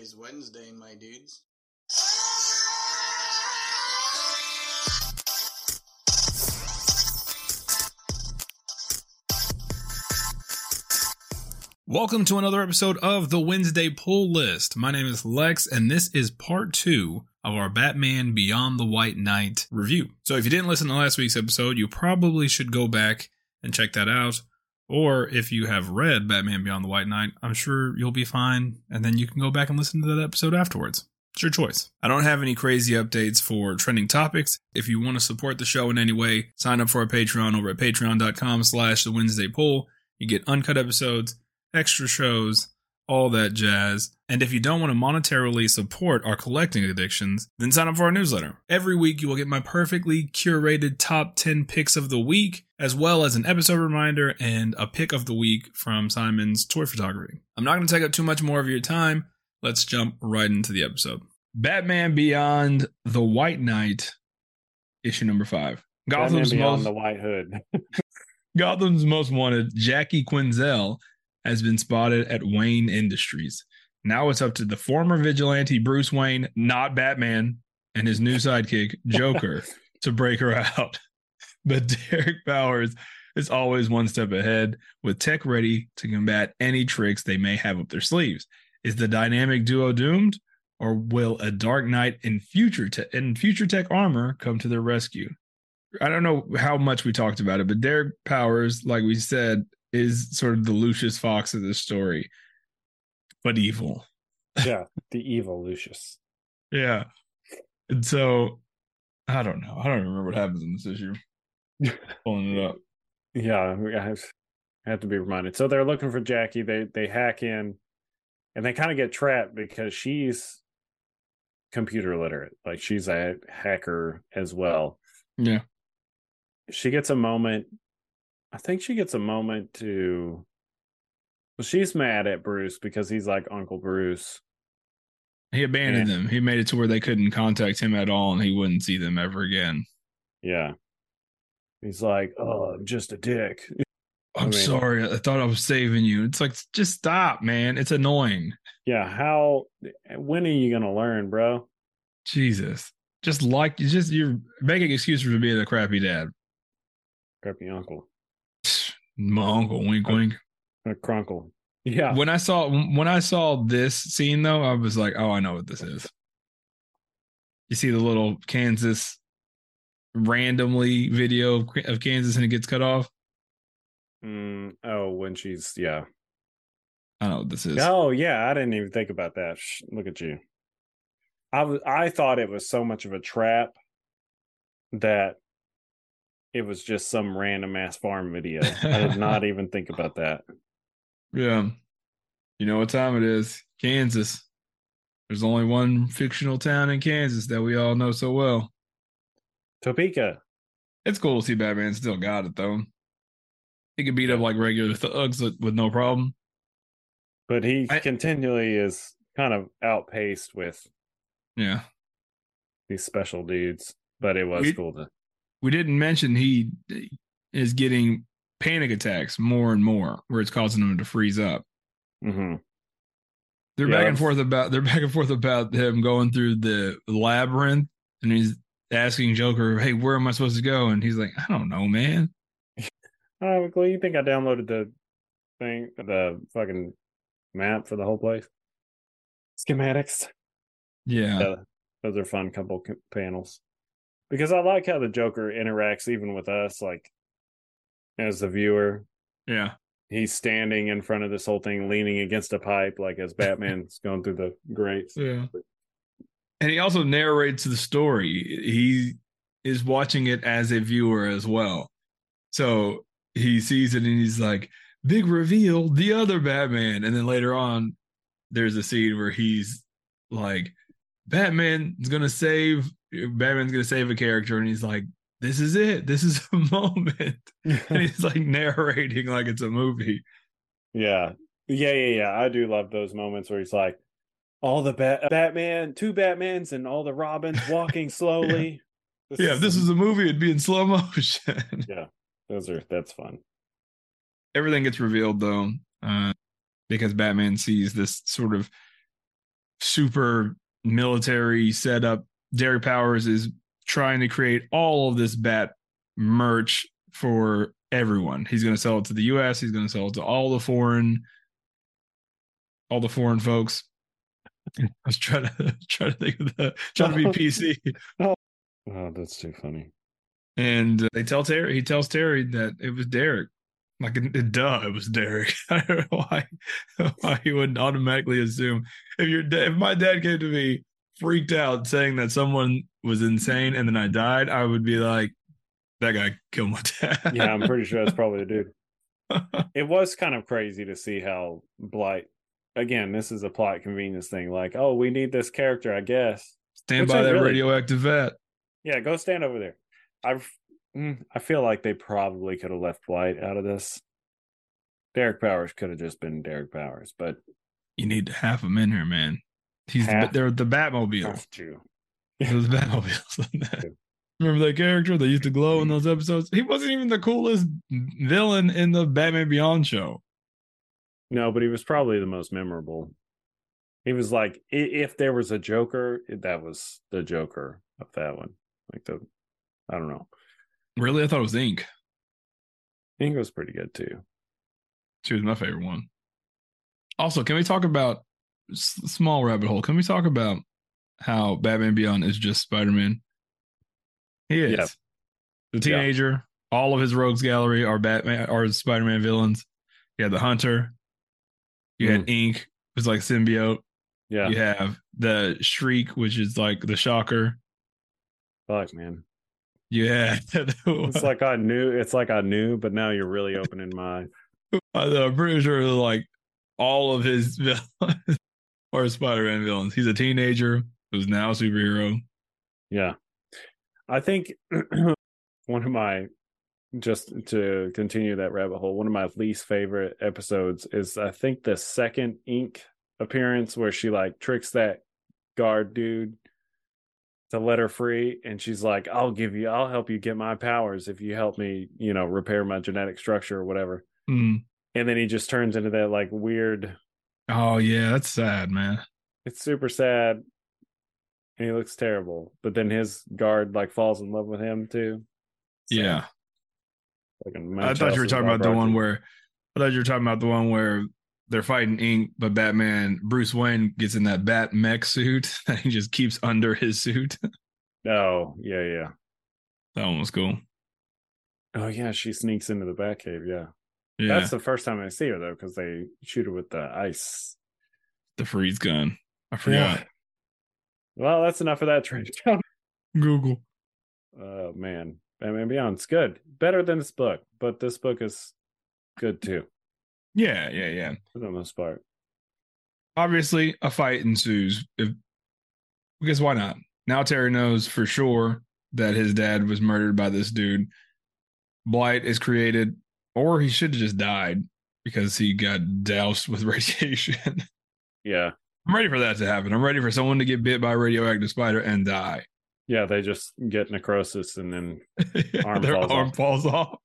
is Wednesday, my dudes. Welcome to another episode of the Wednesday Pull List. My name is Lex, and this is part 2 of our Batman Beyond the White Knight review. So if you didn't listen to last week's episode, you probably should go back and check that out. Or if you have read Batman Beyond the White Knight, I'm sure you'll be fine, and then you can go back and listen to that episode afterwards. It's your choice. I don't have any crazy updates for trending topics. If you want to support the show in any way, sign up for our Patreon over at patreon.com/the Wednesday Pull. You get uncut episodes, extra shows, all that jazz. And if you don't want to monetarily support our collecting addictions, then sign up for our newsletter. Every week you will get my perfectly curated top 10 picks of the week, as well as an episode reminder and a pick of the week from Simon's toy photography. I'm not going to take up too much more of your time. Let's jump right into the episode. Batman Beyond the White Knight, issue number 5. Batman Beyond the White Hood. Gotham's most wanted, Jackie Quinzel, has been spotted at Wayne Industries. Now it's up to the former vigilante Bruce Wayne, not Batman, and his new sidekick, Joker, to break her out. But Derek Powers is always one step ahead, with tech ready to combat any tricks they may have up their sleeves. Is the dynamic duo doomed, or will a Dark Knight in future tech armor come to their rescue? I don't know how much we talked about it, but Derek Powers, like we said, is sort of the Lucius Fox of this story, but evil. Yeah, the evil Lucius. Yeah. And so, I don't know. I don't remember what happens in this issue. Pulling it up. Yeah, I have to be reminded. So they're looking for Jackie. They hack in, and they kind of get trapped because she's computer literate. Like, she's a hacker as well. Yeah. She gets a moment. I think she gets a moment to... Well, she's mad at Bruce because he's like Uncle Bruce. He abandoned them. He made it to where they couldn't contact him at all, and he wouldn't see them ever again. Yeah. He's like, oh, I'm just a dick. I'm sorry. I thought I was saving you. It's like, just stop, man. It's annoying. Yeah. When are you going to learn, bro? Jesus. You're making excuses for being a crappy dad. Crappy uncle. My uncle, wink, wink. A crunkle. Yeah. When I saw this scene, though, I was like, oh, I know what this is. You see the little Kansas randomly video of Kansas and it gets cut off? Oh, when she's, yeah. I know what this is. Oh, yeah. I didn't even think about that. Look at you. I thought it was so much of a trap that it was just some random ass farm video. I did not even think about that. Yeah. You know what time it is? Kansas. There's only one fictional town in Kansas that we all know so well. Topeka. It's cool to see Batman still got it, though. He can beat up like regular thugs with no problem. But he continually is kind of outpaced with these special dudes. But it was cool to... We didn't mention he is getting panic attacks more and more, where it's causing him to freeze up. Mm-hmm. They're back and forth about him going through the labyrinth, and he's asking Joker, "Hey, where am I supposed to go?" And he's like, "I don't know, man." Oh, well, you think I downloaded the fucking map for the whole place? Schematics. Yeah, those are fun couple panels. Because I like how the Joker interacts even with us, like, as the viewer. Yeah. He's standing in front of this whole thing, leaning against a pipe, like as Batman's going through the grates. Yeah. And he also narrates the story. He is watching it as a viewer as well. So he sees it and he's like, big reveal, the other Batman. And then later on, there's a scene where he's like, Batman's going to save a character, and he's like, this is it. This is a moment. And he's like narrating like it's a movie. Yeah. I do love those moments where he's like, all the Batman, 2 Batmans, and all the Robins walking slowly. If this is a movie, it'd be in slow motion. Yeah, that's fun. Everything gets revealed though, because Batman sees this sort of super military setup. Derek Powers is trying to create all of this bat merch for everyone. He's going to sell it to the US. He's going to sell it to all the foreign folks. I was trying to think of trying to be PC. Oh, that's too funny. And he tells Terry that it was Derek. Like, it was Derek. I don't know why he wouldn't automatically assume. If my dad came to me freaked out saying that someone was insane and then I died, I would be like, that guy killed my dad. Yeah, I'm pretty sure that's probably the dude. It was kind of crazy to see how Blight, again, this is a plot convenience thing. Like, oh, we need this character, I guess. Stand by that radioactive vat. Yeah, go stand over there. I feel like they probably could have left Blight out of this. Derek Powers could have just been Derek Powers, but you need half him in here, man. They're the Batmobile. They're the Batmobiles. Remember that character that used to glow in those episodes? He wasn't even the coolest villain in the Batman Beyond show. No, but he was probably the most memorable. He was like, if there was a Joker, that was the Joker of that one. Like I don't know. Really? I thought it was Ink. Ink was pretty good too. She was my favorite one. Also, can we talk about small rabbit hole? Can we talk about how Batman Beyond is just Spider-Man? He is. Yep. The teenager. Yep. All of his rogues gallery are Spider-Man villains. You had the Hunter. You had Ink, who's like symbiote. Yeah. You have the Shriek, which is like the Shocker. Fuck, man. Yeah. It's like I knew, but now you're really opening my. I'm pretty sure like all of his villains are Spider-Man villains. He's a teenager who's now a superhero. Yeah. I think one of my, just to continue that rabbit hole, one of my least favorite episodes is, I think, the second Ink appearance where she like tricks that guard dude to let her free, and she's like, I'll help you get my powers if you help me, repair my genetic structure or whatever. And then he just turns into that like weird. Oh yeah, that's sad, man. It's super sad. And he looks terrible. But then his guard like falls in love with him too. So, yeah. I thought you were talking about the one where they're fighting Ink, but Bruce Wayne gets in that bat mech suit that he just keeps under his suit. Oh, yeah. That one was cool. Oh yeah, she sneaks into the Batcave, yeah. That's the first time I see her though, because they shoot her with the ice. The freeze gun. I forgot. Yeah. Well, that's enough of that train. Google. Oh man. Batman Beyond's good. Better than this book, but this book is good too. Yeah. For the most part. Obviously, a fight ensues. Because why not? Now Terry knows for sure that his dad was murdered by this dude. Blight is created, or he should have just died because he got doused with radiation. Yeah. I'm ready for that to happen. I'm ready for someone to get bit by a radioactive spider and die. Yeah, they just get necrosis and then their arm falls off.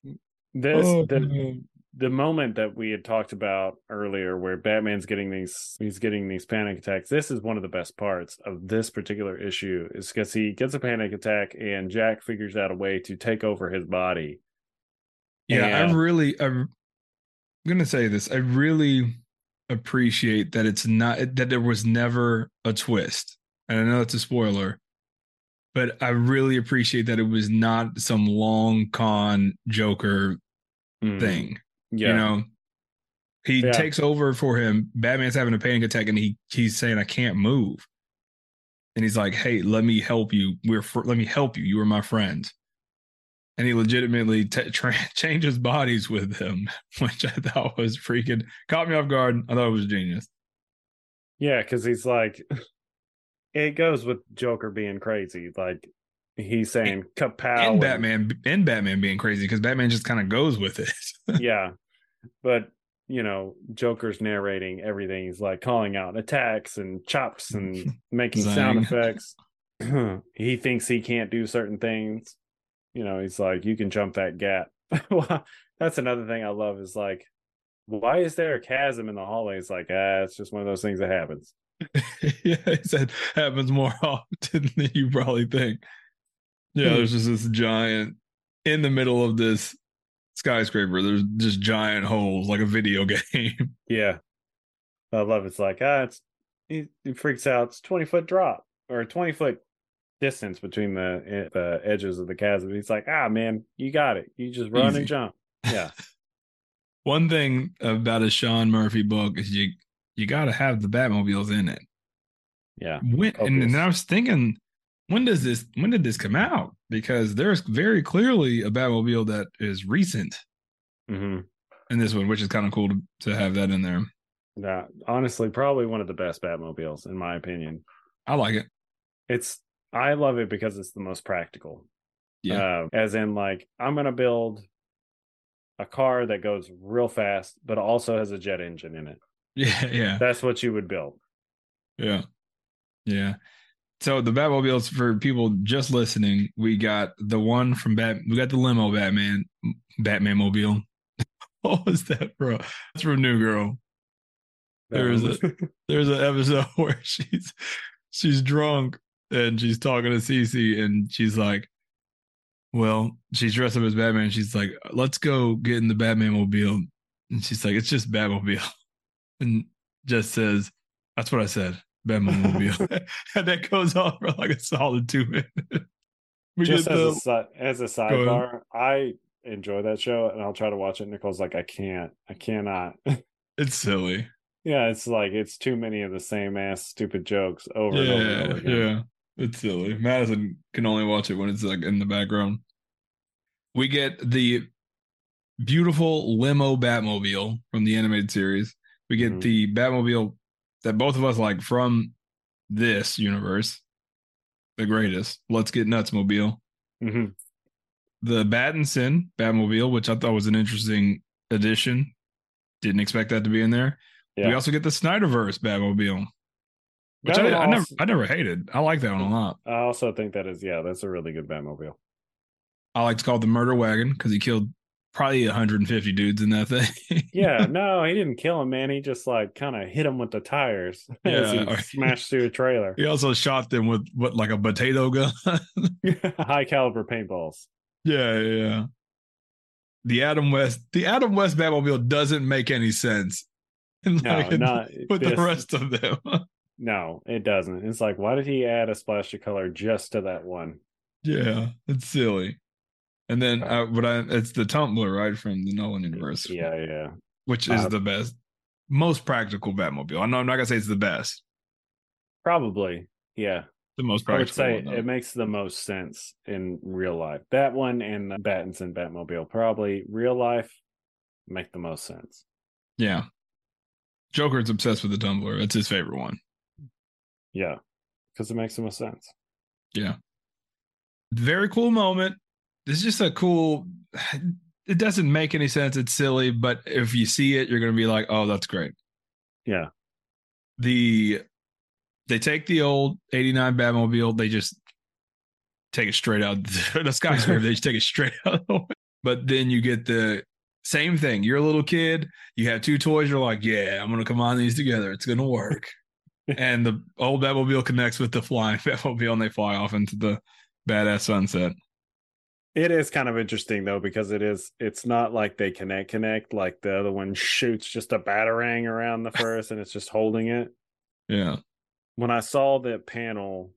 The moment that we had talked about earlier where Batman's getting these panic attacks, this is one of the best parts of this particular issue, is because he gets a panic attack and Jack figures out a way to take over his body. Yeah, I'm going to say this. I really appreciate that that there was never a twist. And I know it's a spoiler, but I really appreciate that it was not some long con Joker thing. Yeah. He takes over for him. Batman's having a panic attack and he's saying, I can't move. And he's like, hey, let me help you. Let me help you. You are my friend. And he legitimately changes bodies with him, which I thought was freaking caught me off guard. I thought it was genius. Yeah, because he's like, it goes with Joker being crazy. Like he's saying kapow. And Batman being crazy because Batman just kind of goes with it. Yeah. But, Joker's narrating everything. He's like calling out attacks and chops and making sound effects. He thinks he can't do certain things. He's like, you can jump that gap. Well, that's another thing I love is like, why is there a chasm in the hallway? It's like, it's just one of those things that happens. Yeah, he said happens more often than you probably think. Yeah, there's just this giant in the middle of this skyscraper. There's just giant holes like a video game. Yeah. I love it's like, he freaks out. It's 20-foot drop or a 20-foot distance between the edges of the chasm. He's like, man, you got it. You just run Easy. and jump. Yeah. One thing about a Sean Murphy book is you got to have the Batmobiles in it. Yeah. And I was thinking, when did this come out? Because there's very clearly a Batmobile that is recent Mm-hmm. in this one, which is kind of cool to have that in there. Yeah. Honestly, probably one of the best Batmobiles, in my opinion. I like it. I love it because it's the most practical. Yeah. As in, like, I'm going to build a car that goes real fast, but also has a jet engine in it. Yeah. Yeah. That's what you would build. Yeah. Yeah. So the Batmobiles, for people just listening, we got the one from we got the limo Batman mobile. What was that, bro? That's from New Girl. There's an episode where she's drunk and she's talking to Cece and she's like, well, she's dressed up as Batman. She's like, let's go get in the Batman mobile. And she's like, it's just Batmobile. And just says, that's what I said, Batmobile. And that goes on for like a solid 2 minutes. Just as a sidebar, I enjoy that show and I'll try to watch it. Nicole's like, I cannot. It's silly. Yeah, it's like it's too many of the same ass stupid jokes over and over and over again. Yeah, it's silly. Madison can only watch it when it's like in the background. We get the beautiful limo Batmobile from the animated series. We get the Batmobile that both of us like from this universe, the greatest. Let's Get Nuts mobile. Mm-hmm. The Battinson Batmobile, which I thought was an interesting addition. Didn't expect that to be in there. Yeah. We also get the Snyderverse Batmobile, which I never hated. I like that one a lot. I also think that's a really good Batmobile. I like to call it the murder wagon because he killed probably 150 dudes in that thing. Yeah, no, he didn't kill him, man. He just like kind of hit him with the tires as he smashed through a trailer. He also shot them with like a potato gun, high caliber paintballs. Yeah. The Adam West Batmobile doesn't make any sense. Not with the rest of them. No, it doesn't. It's like, why did he add a splash of color just to that one? Yeah, it's silly. And then it's the Tumbler, right, from the Nolan universe. Yeah. Which is the best, most practical Batmobile. I know I'm not gonna say it's the best. Probably, yeah. The most practical. I would say it makes the most sense in real life. That one and the Battinson Batmobile, probably real life, make the most sense. Yeah. Joker's obsessed with the Tumbler. That's his favorite one. Yeah, because it makes the most sense. Yeah. Very cool moment. This is just a cool. It doesn't make any sense. It's silly, but if you see it, you're going to be like, oh, that's great. Yeah. They take the old 89 Batmobile. They just take it straight out the skyscraper. They just take it straight out. But then you get the same thing. You're a little kid. You have two toys. You're like, yeah, I'm going to combine these together. It's going to work. And the old Batmobile connects with the flying Batmobile and they fly off into the badass sunset. It is kind of interesting though, because it's not like they connect like the other one shoots just a batarang around the first and it's just holding it. Yeah. When I saw that panel,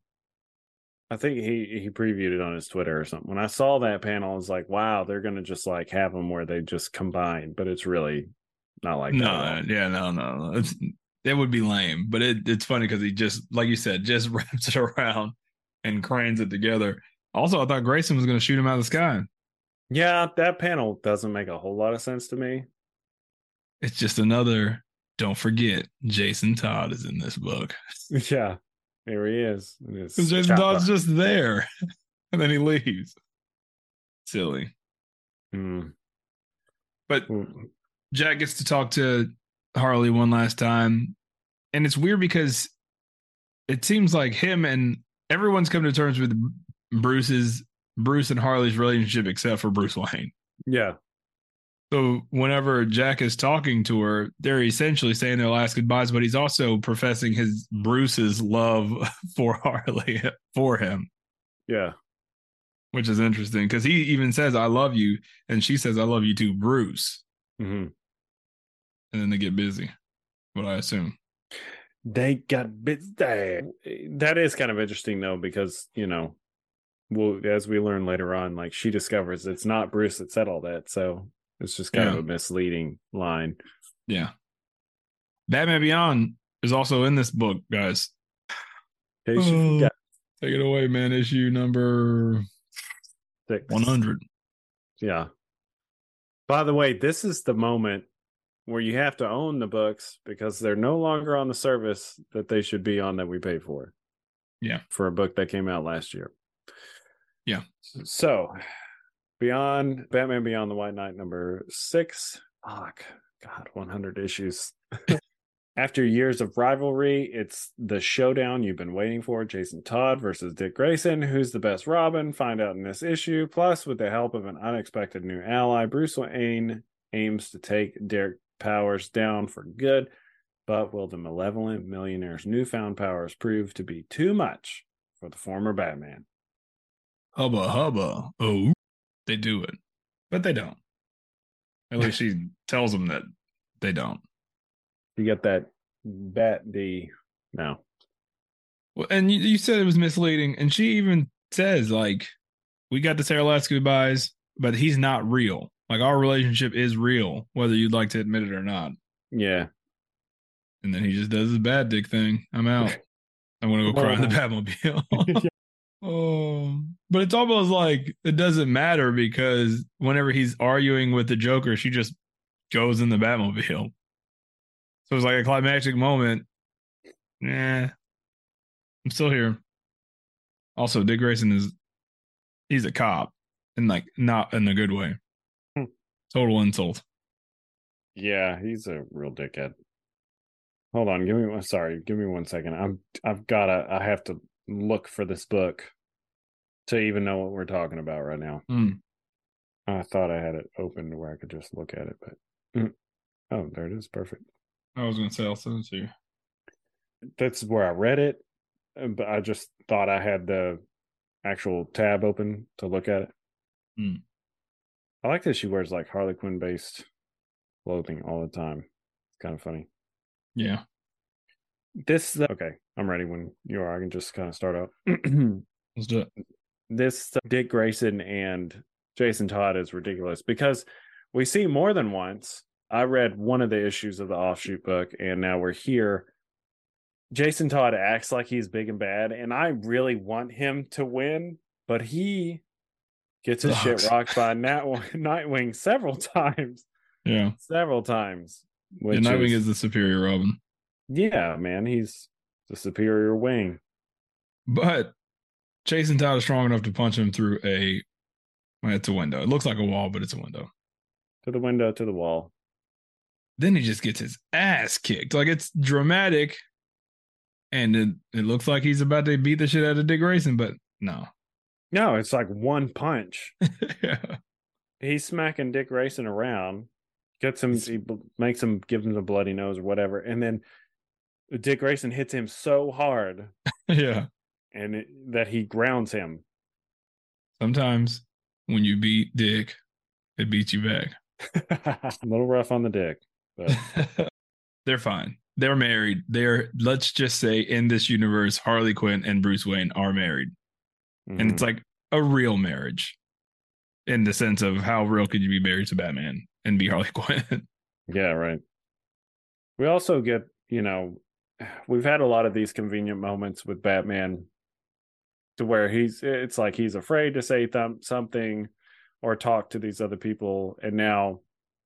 I think he previewed it on his Twitter or something. When I saw that panel, I was like, wow, they're going to just like have them where they just combine, but it's really not like that. No. It would be lame, but it's funny because he just, like you said, just wraps it around and cranes it together. Also, I thought Grayson was going to shoot him out of the sky. Yeah, that panel doesn't make a whole lot of sense to me. It's just another, don't forget, Jason Todd is in this book. Yeah, here he is. Because Jason Todd's just there, and then he leaves. Silly. But Jack gets to talk to Harley one last time, and it's weird because it seems like him and everyone's come to terms with Bruce and Harley's relationship except for Bruce Wayne. Yeah. So whenever Jack is talking to her, they're essentially saying their last goodbyes, but he's also professing his Bruce's love for Harley for him, Yeah. which is interesting because he even says, I love you. And she says, I love you too, Bruce. Mm-hmm. And then they get busy, what I assume. They got bits there. That is kind of interesting, though, because, well, as we learn later on, like she discovers it's not Bruce that said all that. So it's just kind of a misleading line. Yeah. Batman Beyond is also in this book, guys. In case you forgot. Take it away, man. Issue number 6. 100. Yeah. By the way, this is the moment where you have to own the books because they're no longer on the service that they should be on that we pay for. Yeah. For a book that came out last year. Yeah. So, Batman Beyond the White Knight number 6. Fuck. God, 100 issues. After years of rivalry, it's the showdown you've been waiting for. Jason Todd versus Dick Grayson. Who's the best Robin? Find out in this issue. Plus, with the help of an unexpected new ally, Bruce Wayne aims to take Derek Powers down for good. But will the malevolent millionaire's newfound powers prove to be too much for the former Batman? Hubba hubba. Oh, they do it. But they don't. At least she tells them that they don't. You get that Bat D now. Well, and you said it was misleading, and she even says, like, we got to say our last goodbyes, but he's not real. Like, our relationship is real, whether you'd like to admit it or not. Yeah. And then he just does his bad dick thing. I'm out. I want to go cry in the Batmobile. But it's almost like it doesn't matter because whenever he's arguing with the Joker, she just goes in the Batmobile. So it's like a climactic moment. I'm still here. Also, Dick Grayson he's a cop and like not in a good way. Total insult. Yeah, he's a real dickhead. Hold on, give me 1 second. I have to look for this book to even know what we're talking about right now. I thought I had it open to where I could just look at it, but oh, there it is. Perfect. I was gonna say I'll send it to you. That's where I read it, but I just thought I had the actual tab open to look at it. I like that she wears like Harley Quinn based clothing all the time. It's kind of funny. Yeah. Okay, I'm ready when you are. I can just kind of start out. Let's do it. This Dick Grayson and Jason Todd is ridiculous because we see more than once. I read one of the issues of the offshoot book, and now we're here. Jason Todd acts like he's big and bad, and I really want him to win, but he gets his shit rocked by Nightwing several times. Yeah. Several times. Nightwing is the superior Robin. Yeah, man. He's the superior wing. But Jason Todd is strong enough to punch him through it's a window. It looks like a wall, but it's a window. To the window, to the wall. Then he just gets his ass kicked. Like, it's dramatic. And it looks like he's about to beat the shit out of Dick Grayson, but no. No, it's like one punch. Yeah. He's smacking Dick Grayson around, he makes him give him the bloody nose or whatever, and then Dick Grayson hits him so hard. Yeah. And that he grounds him. Sometimes when you beat Dick, it beats you back. A little rough on the dick, but they're fine. They're married. Let's just say in this universe, Harley Quinn and Bruce Wayne are married. Mm-hmm. And it's like a real marriage in the sense of how real could you be married to Batman and be Harley Quinn? Yeah, right. We also get, we've had a lot of these convenient moments with Batman to where it's like he's afraid to say something or talk to these other people. And now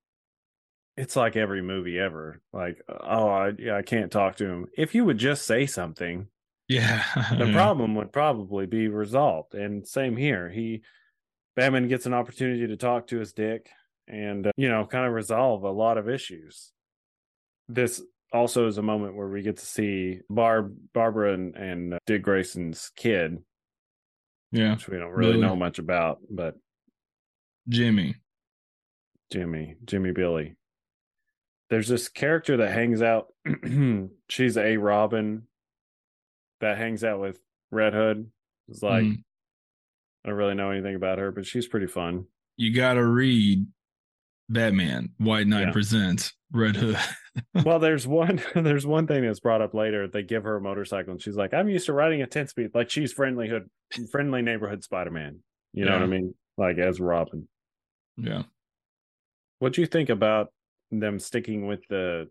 it's like every movie ever. Like, I can't talk to him. If you would just say something, yeah, the problem would probably be resolved. And same here. Batman gets an opportunity to talk to his Dick and, kind of resolve a lot of issues. This also is a moment where we get to see Barbara and Dick Grayson's kid. Yeah. Which we don't really know much about, but Jimmy. Jimmy Billy. There's this character that hangs out. She's a Robin that hangs out with Red Hood. It's like, I don't really know anything about her, but she's pretty fun. You gotta read Batman White Knight Presents Red Hood. Well, there's one thing that's brought up later. They give her a motorcycle and she's like, I'm used to riding a 10-speed. Like, she's friendly neighborhood Spider-Man. You know what I mean? Like, as Robin. Yeah. What'd you think about them sticking with the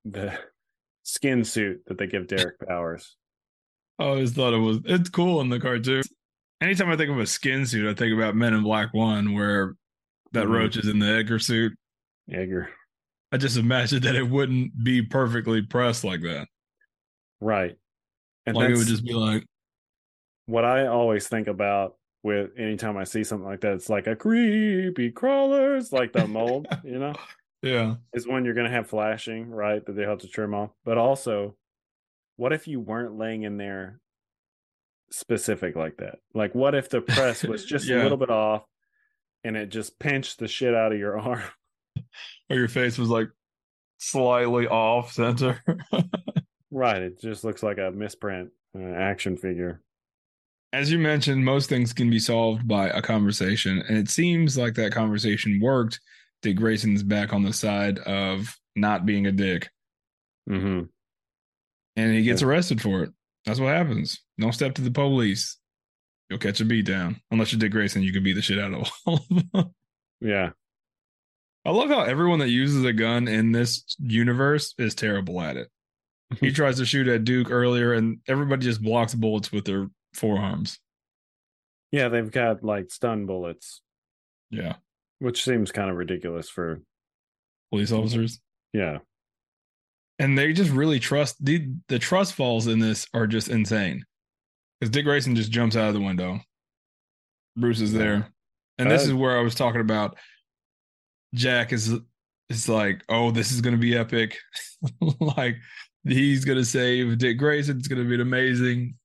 skin suit that they give Derek Powers? I always thought it's cool in the cartoon. Anytime I think of a skin suit, I think about Men in Black 1, where that Roach is in the Edgar suit. Edgar. I just imagined that it wouldn't be perfectly pressed like that. Right. And like, it would just be like, what I always think about with anytime I see something like that, it's like a creepy crawlers, like the mold, you know? Yeah. Is when you're going to have flashing, right? That they have to trim off. But also, what if you weren't laying in there specific like that? Like, what if the press was just a little bit off and it just pinched the shit out of your arm? Or your face was like slightly off center. Right. It just looks like a misprint action figure. As you mentioned, most things can be solved by a conversation. And it seems like that conversation worked. Dick Grayson's back on the side of not being a dick. Mm-hmm. And he gets arrested for it. That's what happens. Don't step to the police. You'll catch a beat down. Unless you're Dick Grayson, you can beat the shit out of all of them. Yeah. I love how everyone that uses a gun in this universe is terrible at it. He tries to shoot at Duke earlier, and everybody just blocks bullets with their forearms. Yeah, they've got like stun bullets. Yeah. Which seems kind of ridiculous for police officers. Yeah. And they just really trust the trust falls in this are just insane. Because Dick Grayson just jumps out of the window. Bruce is there. And this is where I was talking about Jack is like, oh, this is going to be epic. Like, he's going to save Dick Grayson. It's going to be amazing.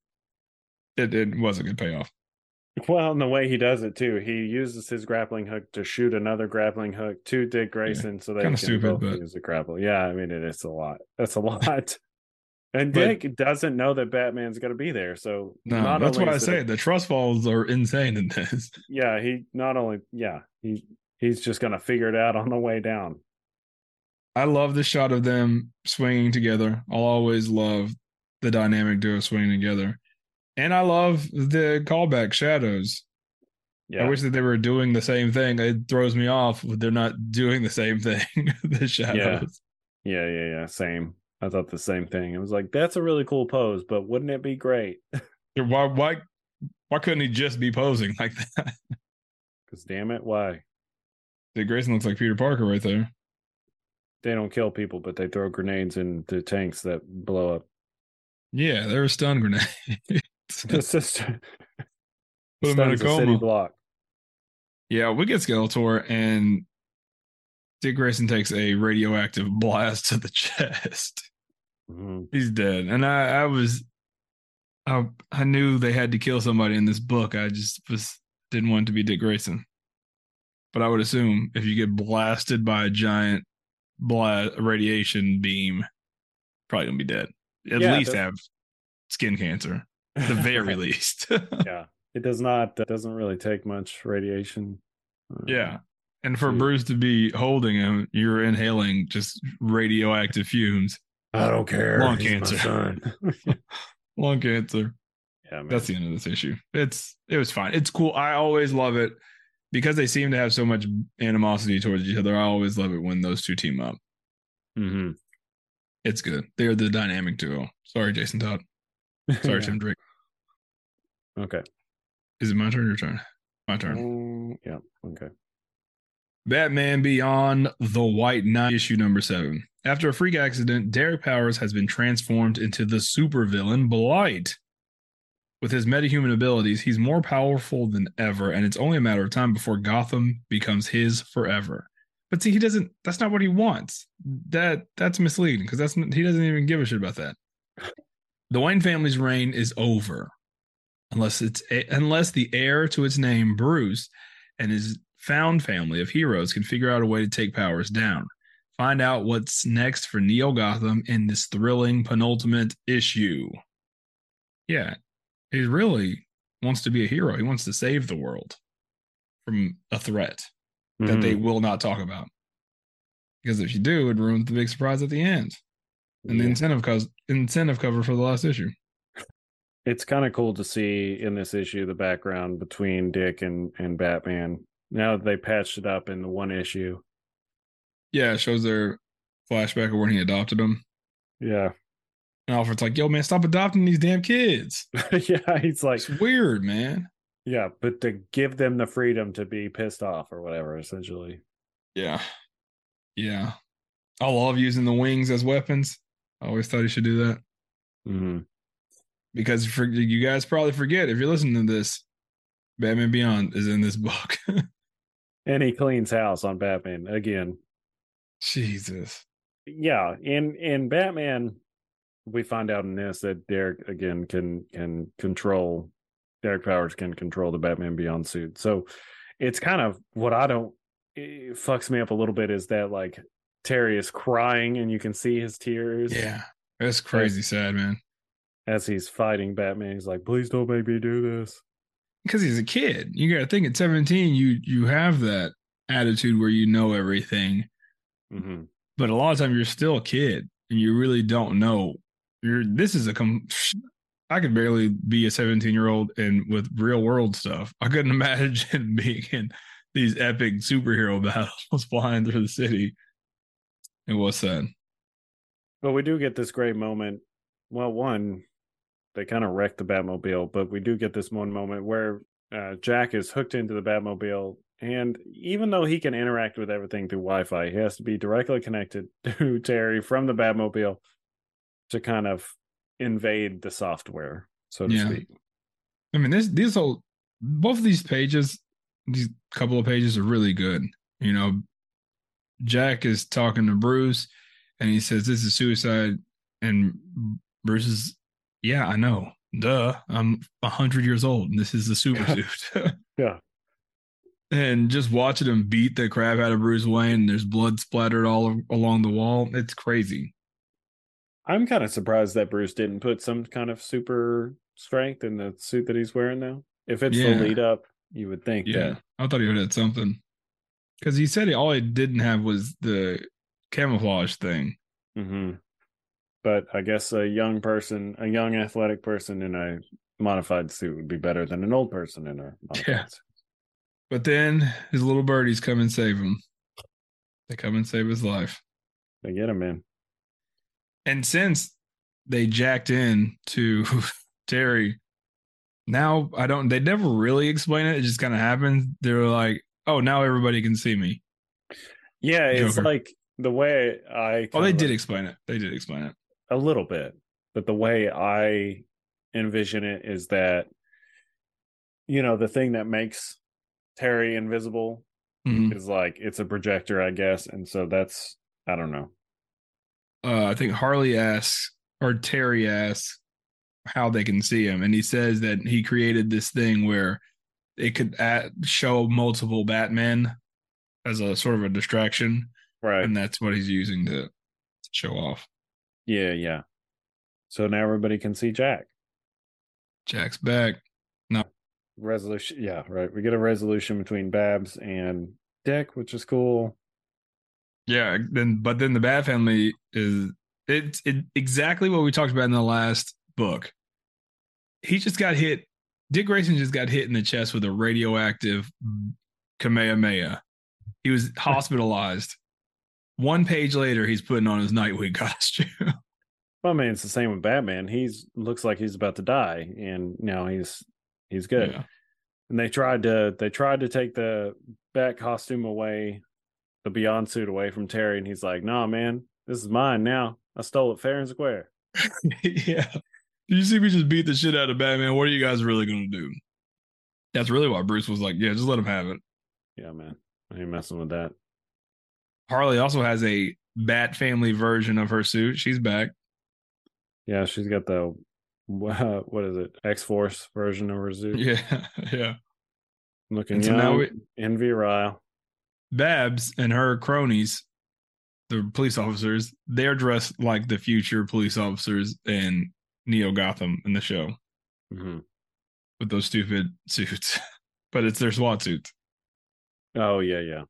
It wasn't a good payoff. Well, and the way he does it, too. He uses his grappling hook to shoot another grappling hook to Dick Grayson so they can both use the grapple. Yeah, I mean, it's a lot. That's a lot. And Dick doesn't know that Batman's going to be there. So no, that's what I say. The trust falls are insane in this. Yeah, he's just going to figure it out on the way down. I love the shot of them swinging together. I'll always love the dynamic duo swinging together. And I love the callback shadows. Yeah. I wish that they were doing the same thing. It throws me off. They're not doing the same thing. The shadows. Yeah. Same. I thought the same thing. It was like, that's a really cool pose, but wouldn't it be great? Why couldn't he just be posing like that? Because damn it, why? Dick Grayson looks like Peter Parker right there. They don't kill people, but they throw grenades into tanks that blow up. Yeah, they were stun grenades. It's just put him in a coma. City block. Yeah, we get Skeletor, and Dick Grayson takes a radioactive blast to the chest. Mm-hmm. He's dead, and I knew they had to kill somebody in this book. I just didn't want it to be Dick Grayson. But I would assume if you get blasted by a giant radiation beam, probably gonna be dead. At least have skin cancer. At the very least. Yeah. It doesn't really take much radiation. Yeah. And for Bruce to be holding him, you're inhaling just radioactive fumes. I don't care. Lung cancer. Lung cancer. Yeah, man. That's the end of this issue. It was fine. It's cool. I always love it because they seem to have so much animosity towards each other. I always love it when those two team up. Mm-hmm. It's good. They're the dynamic duo. Sorry, Jason Todd. Sorry, Tim Drake. Okay. Is it my turn or your turn? My turn. Yeah. Okay. Batman Beyond the White Knight, issue number 7. After a freak accident, Derek Powers has been transformed into the supervillain Blight. With his metahuman abilities, he's more powerful than ever, and it's only a matter of time before Gotham becomes his forever. But see, that's not what he wants. That's misleading, because he doesn't even give a shit about that. The Wayne family's reign is over. Unless the heir to its name, Bruce, and his found family of heroes can figure out a way to take Powers down. Find out what's next for Neo Gotham in this thrilling penultimate issue. Yeah, he really wants to be a hero. He wants to save the world from a threat that they will not talk about. Because if you do, it ruins the big surprise at the end. And the incentive cover for the last issue. It's kind of cool to see in this issue the background between Dick and Batman. Now that they patched it up in the one issue. Yeah, it shows their flashback of when he adopted them. Yeah. And Alfred's like, yo, man, stop adopting these damn kids. Yeah, he's like... It's weird, man. Yeah, but to give them the freedom to be pissed off or whatever, essentially. Yeah. Yeah. I love using the wings as weapons. I always thought he should do that. Mm-hmm. Because you guys probably forget, if you're listening to this, Batman Beyond is in this book. And he cleans house on Batman again. Jesus. Yeah, in Batman, we find out in this that Derek again can control. Derek Powers can control the Batman Beyond suit. So it's kind of what it fucks me up a little bit is that like Terry is crying and you can see his tears. Yeah, that's crazy sad, man. As he's fighting Batman, he's like, "Please don't make me do this." Because he's a kid. You got to think at 17, you have that attitude where you know everything. Mm-hmm. But a lot of times you're still a kid and you really don't know. I could barely be a 17-year-old and with real world stuff. I couldn't imagine being in these epic superhero battles flying through the city. It was sad. But we do get this great moment. Well, one, they kind of wrecked the Batmobile, but we do get this one moment where Jack is hooked into the Batmobile. And even though he can interact with everything through Wi-Fi, he has to be directly connected to Terry from the Batmobile to kind of invade the software, so to speak. I mean, both of these pages, these couple of pages are really good. You know, Jack is talking to Bruce and he says, "This is suicide." And Bruce is, "Yeah, I know. Duh. I'm 100 years old and this is the super suit." Yeah. And just watching him beat the crap out of Bruce Wayne, there's blood splattered all along the wall. It's crazy. I'm kind of surprised that Bruce didn't put some kind of super strength in the suit that he's wearing now. If it's the lead up, you would think that. I thought he would have had something. Because he said all he didn't have was the camouflage thing. Mm-hmm. But I guess a young athletic person in a modified suit would be better than an old person in a modified suit. But then his little birdies come and save him. They come and save his life. They get him in. And since they jacked in to Terry, now they never really explain it. It just kind of happens. They're like, "Oh, now everybody can see me." Yeah, Joker. It's like the way they did explain it. They did explain it. A little bit. But the way I envision it is that, you know, the thing that makes Terry invisible is like, it's a projector, I guess. And so that's, I don't know. I think Harley asks, or Terry asks, how they can see him. And he says that he created this thing where it could show multiple Batmen as a sort of a distraction. Right. And that's what he's using to show off. Yeah. So now everybody can see Jack. Jack's back. No. Resolution. Yeah, right. We get a resolution between Babs and Dick, which is cool. Yeah, but then the Bat Family is it's exactly what we talked about in the last book. He just got hit. Dick Grayson just got hit in the chest with a radioactive Kamehameha. He was hospitalized. 1 page later, he's putting on his Nightwing costume. Well, I mean, it's the same with Batman. Looks like he's about to die, and now he's good. Yeah. And they tried to take the Bat costume away, the Beyond suit away from Terry, and he's like, "No, man, this is mine now. I stole it fair and square." Yeah. You see me just beat the shit out of Batman. What are you guys really going to do? That's really why Bruce was like, "Yeah, just let him have it." Yeah, man. I ain't messing with that. Harley also has a Bat Family version of her suit. She's back. Yeah, she's got the, what is it, X-Force version of her suit. Yeah. Looking And so young now and virile. Babs and her cronies, the police officers, they're dressed like the future police officers in Neo Gotham in the show Mm-hmm. with those stupid suits. But it's their SWAT suits. Oh, yeah.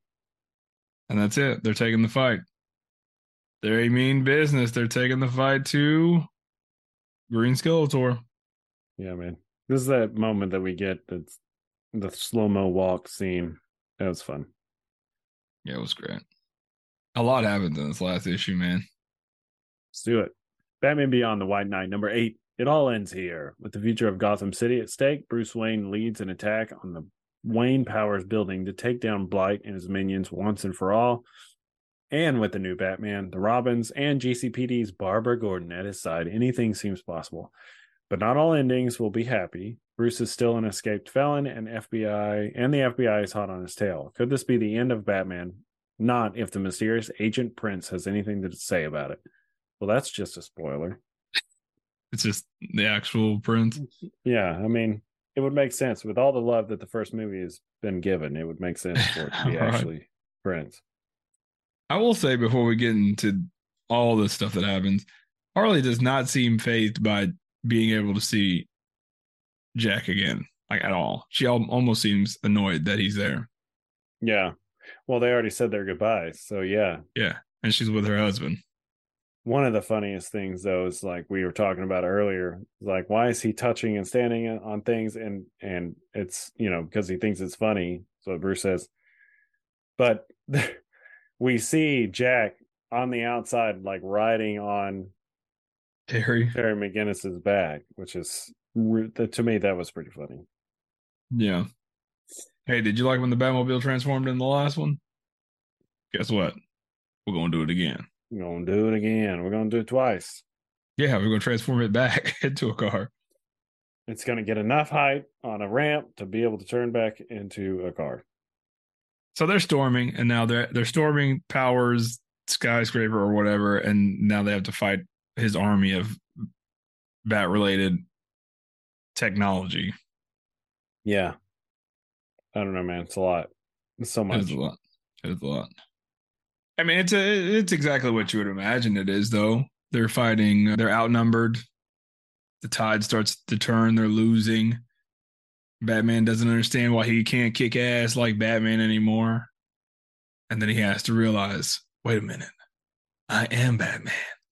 And that's it. They're taking the fight. They're a mean business. They're taking the fight to Green Skeletor. Yeah, man. This is that moment that we get that's the slow-mo walk scene. That was fun. Yeah, it was great. A lot happened in this last issue, man. Let's do it. Batman Beyond the White Knight, number 8. It all ends here. With the future of Gotham City at stake, Bruce Wayne leads an attack on the Wayne Powers building to take down Blight and his minions once and for all. And with the new Batman, the Robins, and GCPD's Barbara Gordon at his side, anything seems possible. But not all endings will be happy. Bruce is still an escaped felon, and the FBI is hot on his tail. Could this be the end of Batman? Not if the mysterious Agent Prince has anything to say about it. Well, that's just a spoiler. It's just the actual Prince. Yeah, I mean, it would make sense with all the love that the first movie has been given. It would make sense for it to be Right. actually Prince. I will say before we get into all this stuff that happens, Harley does not seem fazed by being able to see Jack again, like at all. She almost seems annoyed that he's there. Yeah. Well, they already said their goodbyes. So, yeah. Yeah. And she's with her husband. One of the funniest things, though, is like we were talking about earlier, like, why is he touching and standing on things? And it's, because he thinks it's funny. So Bruce says, but we see Jack on the outside, like riding on Terry McGinnis's back, which is, to me, that was pretty funny. Yeah. Hey, did you like when the Batmobile transformed in the last one? Guess what? We're going to do it again. We're going to do it again. We're going to do it twice. Yeah, we're going to transform it back into a car. It's going to get enough height on a ramp to be able to turn back into a car. So they're storming, and now they're storming Powers skyscraper or whatever, and now they have to fight his army of bat-related technology. Yeah. I don't know, man. It's a lot. It's so much. It's a lot. It's a lot. I mean, it's exactly what you would imagine it is, though. They're fighting. They're outnumbered. The tide starts to turn. They're losing. Batman doesn't understand why he can't kick ass like Batman anymore. And then he has to realize, wait a minute, I am Batman.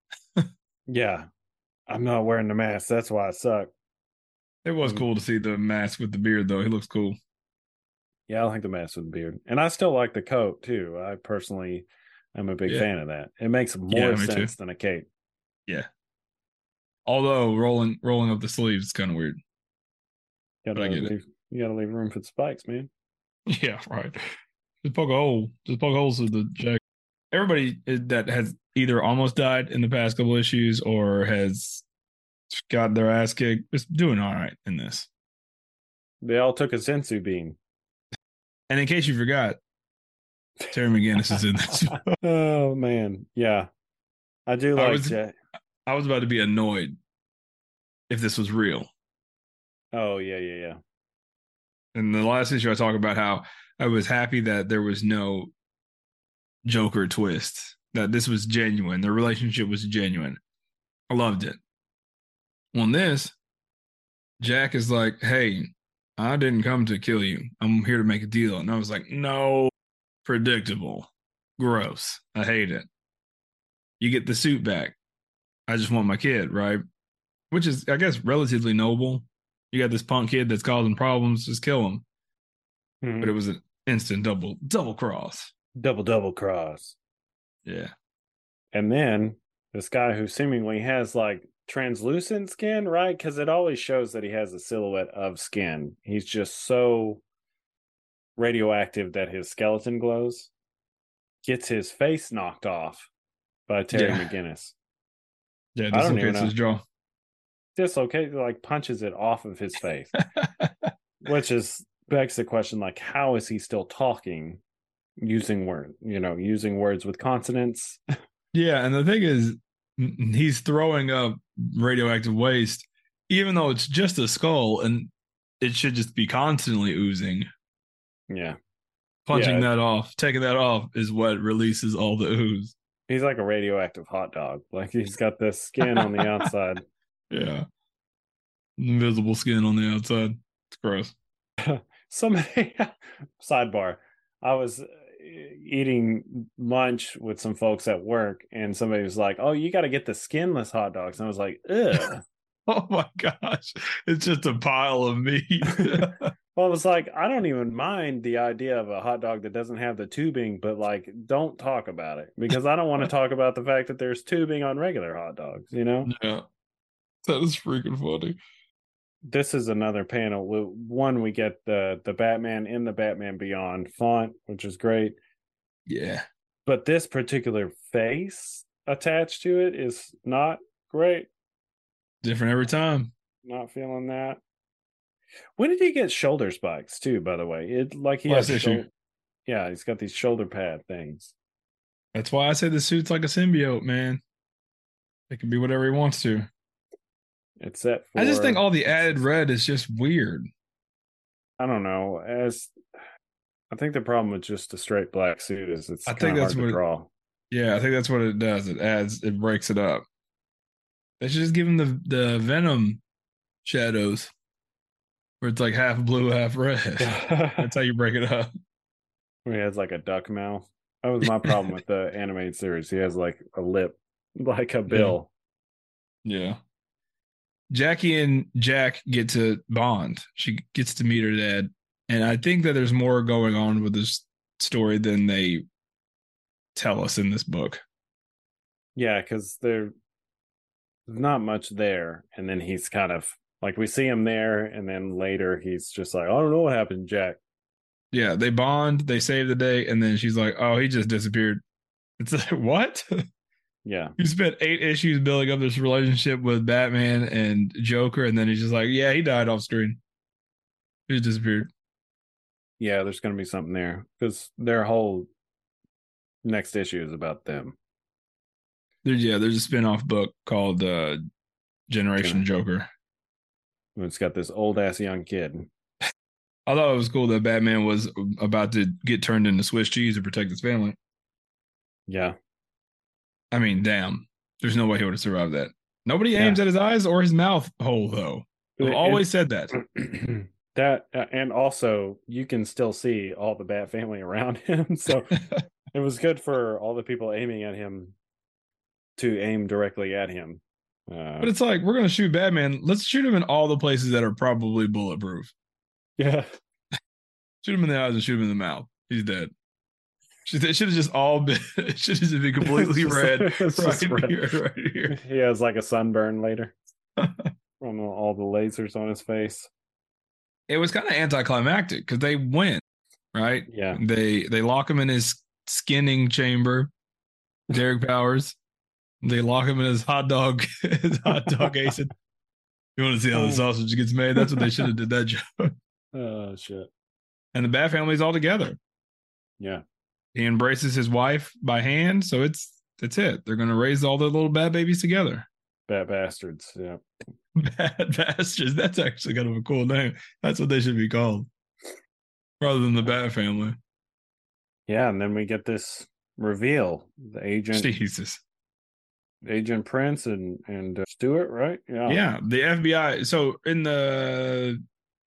Yeah. I'm not wearing the mask. That's why I suck. It was cool to see the mask with the beard, though. He looks cool. Yeah, I like the mask with the beard. And I still like the coat, too. I personally am a big fan of that. It makes more sense than a cape. Yeah. Although rolling up the sleeves is kind of weird. You gotta leave room for the spikes, man. Yeah, right. Just poke a hole. Just poke holes through the jacket. Everybody that has either almost died in the past couple issues or has got their ass kicked is doing all right in this. They all took a sensu bean. And in case you forgot, Terry McGinnis is in this. Oh, man. Yeah. I do like Jack. I was about to be annoyed if this was real. Oh, yeah. In the last issue, I talk about how I was happy that there was no Joker twist, that this was genuine. Their relationship was genuine. I loved it. On this, Jack is like, hey, I didn't come to kill you. I'm here to make a deal. And I was like, no, predictable. Gross. I hate it. You get the suit back. I just want my kid, right? Which is, I guess, relatively noble. You got this punk kid that's causing problems, just kill him. Mm-hmm. But it was an instant double cross. Double cross. Yeah. And then this guy who seemingly has like translucent skin, right? Because it always shows that he has a silhouette of skin. He's just so radioactive that his skeleton glows. Gets his face knocked off by Terry McGinnis. Yeah, dislocates his jaw. Dislocates, like punches it off of his face. Which begs the question, like, how is he still talking using words with consonants? Yeah, and the thing is, he's throwing up radioactive waste, even though it's just a skull and it should just be constantly oozing. Yeah. Punching Yeah. that off, taking that off is what releases all the ooze. He's like a radioactive hot dog. Like he's got the skin on the outside. Yeah. Invisible skin on the outside. It's gross. Somebody, sidebar, I was eating lunch with some folks at work, and somebody was like, "Oh, you got to get the skinless hot dogs." And I was like, "Ugh." Oh my gosh. It's just a pile of meat. Well, I was like, I don't even mind the idea of a hot dog that doesn't have the tubing, but like, don't talk about it because I don't want to talk about the fact that there's tubing on regular hot dogs, you know? Yeah. That is freaking funny. This is another panel. One, we get the Batman in the Batman Beyond font, which is great. Yeah. But this particular face attached to it is not great. Different every time. Not feeling that. When did he get shoulder spikes too, by the way? It like he Last has issue. yeah, he's got these shoulder pad things. That's why I say the suit's like a symbiote, man. It can be whatever he wants to. It's set for I just think all the added red is just weird. I don't know. As I think the problem with just a straight black suit is it's I kind think of that's hard what to draw. Yeah, I think that's what it does. It breaks it up. They should just give him the Venom shadows, where it's like half blue, half red. That's how you break it up. He has like a duck mouth. That was my problem with the animated series. He has like a lip, like a bill. Yeah. Jackie and Jack get to bond. She gets to meet her dad. And I think that there's more going on with this story than they tell us in this book. Yeah, because there's not much there. And then he's kind of like we see him there, and then later he's just like, I don't know what happened, Jack. Yeah, they bond, they save the day, and then she's like, oh, he just disappeared. It's like, what? Yeah. You spent 8 issues building up this relationship with Batman and Joker, and then he's just like, yeah, he died off screen. He just disappeared. Yeah, there's going to be something there because their whole next issue is about them. There's a spin-off book called Generation Joker. It's got this old ass young kid. I thought it was cool that Batman was about to get turned into Swiss cheese to protect his family. Yeah. I mean, damn. There's no way he would have survived that. Nobody aims at his eyes or his mouth hole, though. I've always said that. That and also you can still see all the Bat family around him. So it was good for all the people aiming at him to aim directly at him. But it's like, we're going to shoot Batman. Let's shoot him in all the places that are probably bulletproof. Yeah. Shoot him in the eyes and shoot him in the mouth. He's dead. It should have just all been, it should have just been completely red. Right here. He has like a sunburn later from all the lasers on his face. It was kind of anticlimactic because they win, right? Yeah. They lock him in his skinning chamber, Derek Powers. They lock him in his hot dog acid. You want to see how the sausage gets made? That's what they should have did that joke. Oh shit. And the Bat family's all together. Yeah. He embraces his wife by hand, so that's it. They're gonna raise all their little bat babies together. Bat bastards, yeah. Bat bastards. That's actually kind of a cool name. That's what they should be called. Rather than the Bat family. Yeah, and then we get this reveal. The agent Jesus. Agent Prince and Stewart, right? Yeah, the FBI. So in the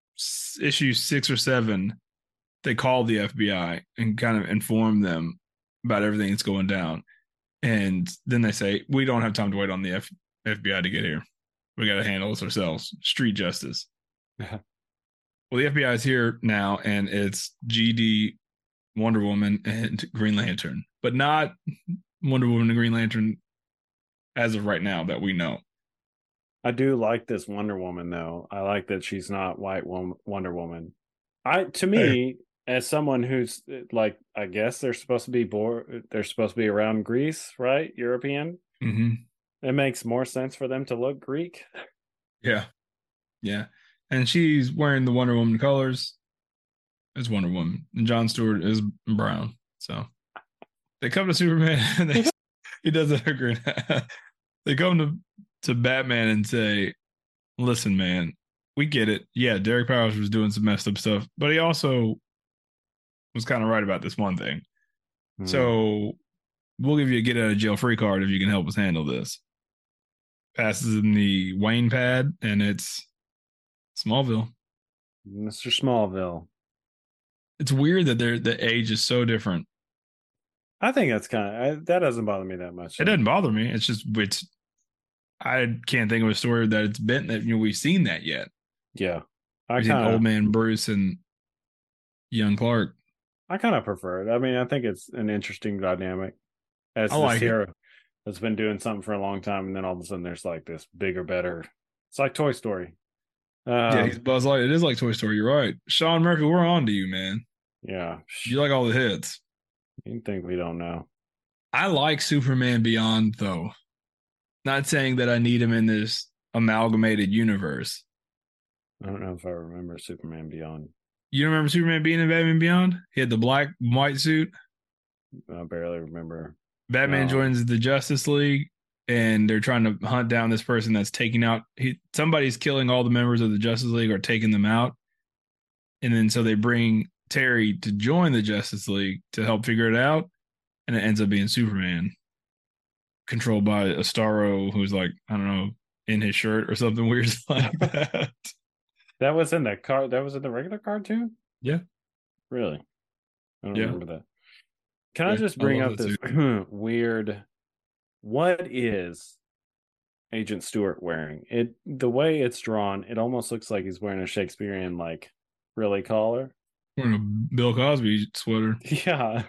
issue 6 or 7, they call the FBI and kind of inform them about everything that's going down. And then they say, we don't have time to wait on the FBI to get here. We got to handle this ourselves. Street justice. Well, the FBI is here now, and it's GD, Wonder Woman, and Green Lantern. But not Wonder Woman and Green Lantern as of right now that we know. I do like this Wonder Woman, though. I like that she's not white Wonder Woman. To me, as someone who's like, I guess they're supposed to be they're supposed to be around Greece, right? European. Mm-hmm. It makes more sense for them to look Greek. Yeah. And she's wearing the Wonder Woman colors as Wonder Woman, and John Stewart is brown. So they come to Superman, and he doesn't agree. They come to Batman and say, listen, man, we get it. Yeah, Derek Powers was doing some messed up stuff, but he also was kind of right about this one thing. Hmm. So we'll give you a get out of jail free card if you can help us handle this. Passes in the Wayne pad, and it's Smallville. Mr. Smallville. It's weird that the age is so different. I think that's kind of that doesn't bother me that much. It Though. doesn't bother me. It's just I can't think of a story that it's been that we've seen that yet. Yeah, I We've seen kind old of man Bruce and young Clark. prefer it. I mean, I think it's an interesting dynamic as I this like it. hero that's been doing something for a long time, and then all of a sudden there's like this bigger, better. It's like Toy Story. Yeah, he's Buzz Lightyear. It is like Toy Story. You're right. Sean Murphy, we're on to you, man. Yeah, You like all the hits. you think we don't know? I like Superman Beyond, though. Not saying that I need him in this amalgamated universe. I don't know if I remember Superman Beyond. You don't remember Superman being in Batman Beyond? He had the black and white suit. I barely remember. Batman No. joins the Justice League, and they're trying to hunt down this person that's taking out. Somebody's killing all the members of the Justice League or taking them out, and then so they bring Terry to join the Justice League to help figure it out, and it ends up being Superman, controlled by a Starro who's like, I don't know, in his shirt or something weird like that. That was in the car. That was in the regular cartoon. Yeah. Really, I don't Yeah. remember that. Can I Yeah, just I bring love up that this weird? What is Agent Stewart wearing? It the way it's drawn, it almost looks like he's wearing a Shakespearean like frilly collar. Wearing a Bill Cosby sweater. Yeah.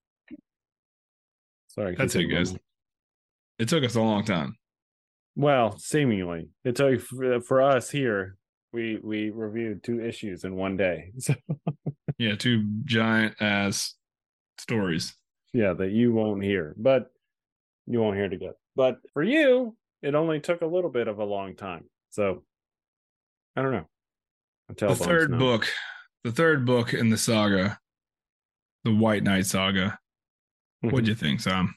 Sorry, That's it, continue, guys. Mama. It took us a long time. Well, seemingly, it took for us here. We reviewed 2 issues in one day. So Yeah, 2 giant ass stories. yeah, that you won't hear, but you won't hear together. But for you, it only took a little bit of a long time. So I don't know. The third book in the saga, the White Knight saga. What'd you think, Sam?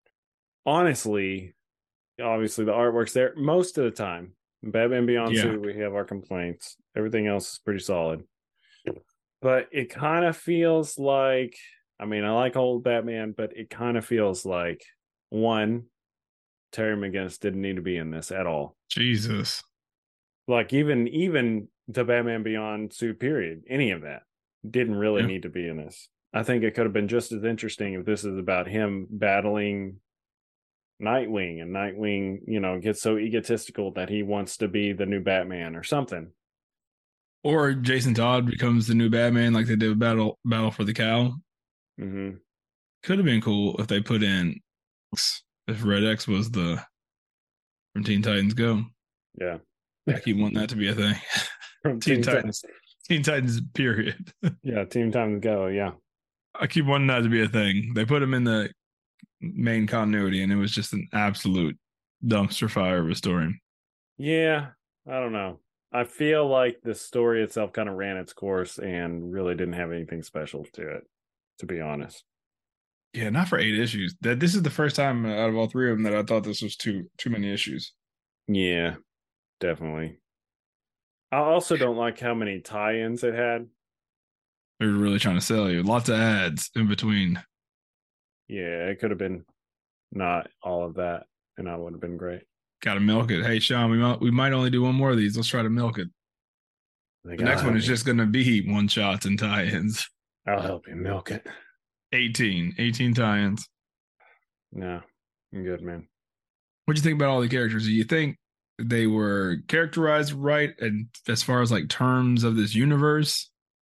Honestly, obviously the artwork's there most of the time. Batman Beyond Yeah. suit, we have our complaints. Everything else is pretty solid. But it kind of feels like, I mean, I like old Batman, but it kind of feels like one, Terry McGinnis didn't need to be in this at all. Jesus. Like even the Batman Beyond suit period, any of that didn't really Yeah. need to be in this. I think it could have been just as interesting if this is about him battling Nightwing, and Nightwing, gets so egotistical that he wants to be the new Batman or something. Or Jason Todd becomes the new Batman like they did with Battle for the Cow. Mm-hmm. Could have been cool if they put in if Red X was the from Teen Titans Go. Yeah. I keep wanting that to be a thing. From Teen Titans. Teen Titans, period. Yeah, Teen Titans Go, yeah. I keep wanting that to be a thing. They put him in the main continuity, and it was just an absolute dumpster fire of a story. Yeah, I don't know. I feel like the story itself kind of ran its course and really didn't have anything special to it, to be honest. Yeah, not for 8 issues. This is the first time out of all 3 of them that I thought this was too many issues. Yeah, definitely. I also don't like how many tie-ins it had. They were really trying to sell you. Lots of ads in between. Yeah, it could have been not all of that, and I would have been great. Got to milk it. Hey, Sean, we might only do one more of these. Let's try to milk it. The next one is just going to be one-shots and tie-ins. I'll help you milk it. 18 tie-ins. No, I'm good, man. What do you think about all the characters? Do you think they were characterized right, and as far as like terms of this universe?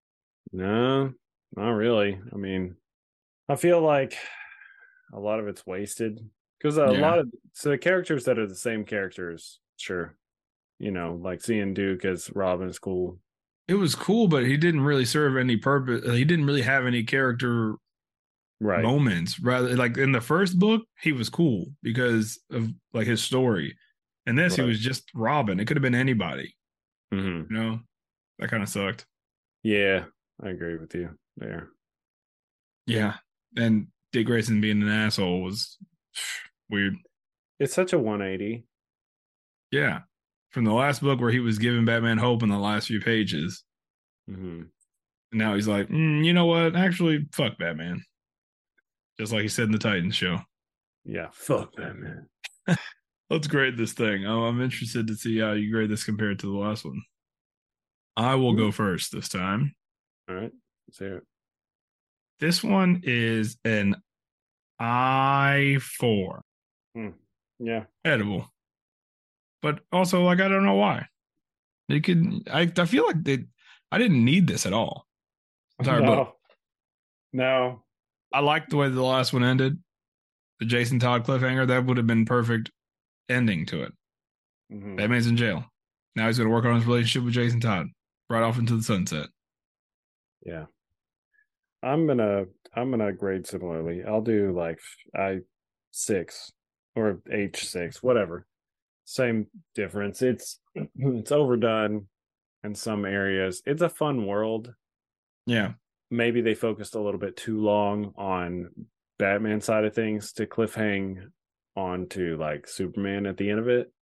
No, not really. I mean, I feel like a lot of it's wasted because lot of the characters that are the same characters, sure, like seeing Duke as Robin is cool. It was cool, but he didn't really serve any purpose. He didn't really have any character moments. Rather, like in the first book, he was cool because of like his story. And this, he was just Robin. It could have been anybody. Mm-hmm. That kind of sucked. Yeah, I agree with you there. Yeah, and Dick Grayson being an asshole was weird. It's such a 180. Yeah, from the last book where he was giving Batman hope in the last few pages. Mm-hmm. And now he's like, you know what? Actually, fuck Batman. Just like he said in the Titans show. Yeah, fuck Batman. Let's grade this thing. I'm interested to see how you grade this compared to the last one. I will go first this time. All right, let's hear it. This one is an I4. Yeah. Edible. But also, like, I don't know why. They could. I feel like I didn't need this at all. Entire book. No. I liked the way the last one ended. The Jason Todd cliffhanger. That would have been perfect ending to it. Mm-hmm. Batman's in jail. Now he's going to work on his relationship with Jason Todd. Right off into the sunset. Yeah. I'm gonna grade similarly. I'll do like I6 or H6, whatever. Same difference. It's overdone in some areas. It's a fun world. Yeah. Maybe they focused a little bit too long on Batman side of things to cliffhang onto like Superman at the end of it.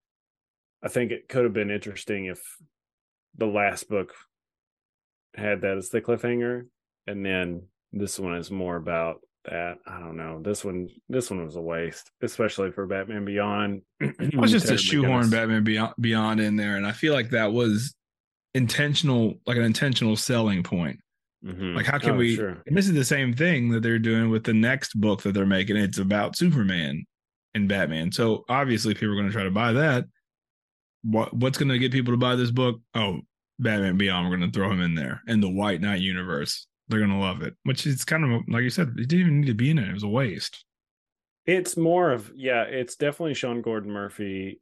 I think it could have been interesting if the last book had that as the cliffhanger, and then this one is more about that. I don't know. This one was a waste, especially for Batman Beyond. It was just a shoehorn Batman Beyond in there, and I feel like that was intentional, like an intentional selling point. Mm-hmm. Like, how can we? Sure. And this is the same thing that they're doing with the next book that they're making. It's about Superman and Batman. So obviously, people are going to try to buy that. What's going to get people to buy this book? Oh, Batman Beyond. We're going to throw him in there in the White Knight universe. They're going to love it. Which is kind of like you said, it didn't even need to be in it. It was a waste. It's more of it's definitely Sean Gordon Murphy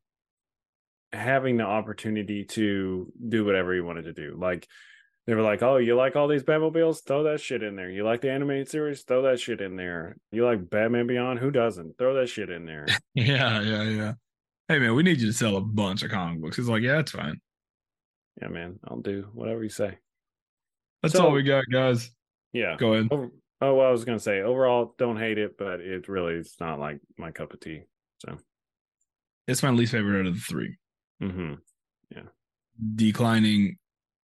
having the opportunity to do whatever he wanted to do. Like, they were like, oh, you like all these Batmobiles? Throw that shit in there. You like the animated series? Throw that shit in there. You like Batman Beyond? Who doesn't? Throw that shit in there. Yeah. Hey, man, we need you to sell a bunch of comic books. He's like, yeah, that's fine. Yeah, man, I'll do whatever you say. That's all we got, guys. Yeah. Go ahead. Well, I was going to say, overall, don't hate it, but it really is not like my cup of tea. So it's my least favorite out of the three. Mm-hmm. Yeah. Declining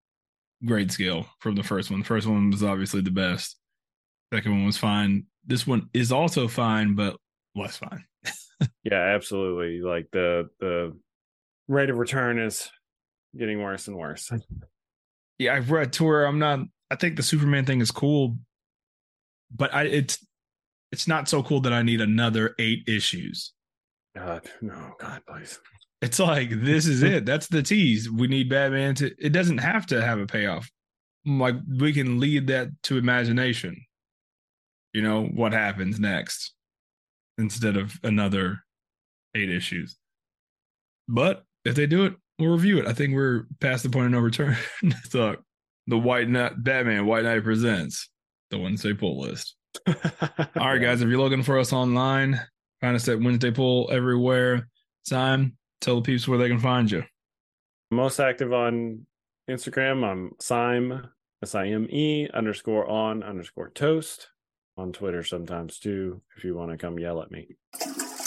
grade scale from the first one. The first one was obviously the best. Second one was fine. This one is also fine, but less fine. Yeah, absolutely. Like the rate of return is getting worse and worse. Yeah, I've read to where I think the Superman thing is cool, but it's not so cool that I need another 8 issues. God, no, God, please. It's like, this is it. That's the tease. We need Batman to, it doesn't have to have a payoff. Like, we can lead that to imagination. You know, what happens next instead of another 8 issues. But if they do it, we'll review it. I think we're past the point of no return. So, the White Knight, Batman White Knight Presents, the Wednesday Pull List. All right, guys, if you're looking for us online, find us at Wednesday Pull everywhere. Simon, tell the peeps where they can find you. Most active on Instagram. I'm Sime, SIME_on_toast. On Twitter sometimes too, if you want to come yell at me.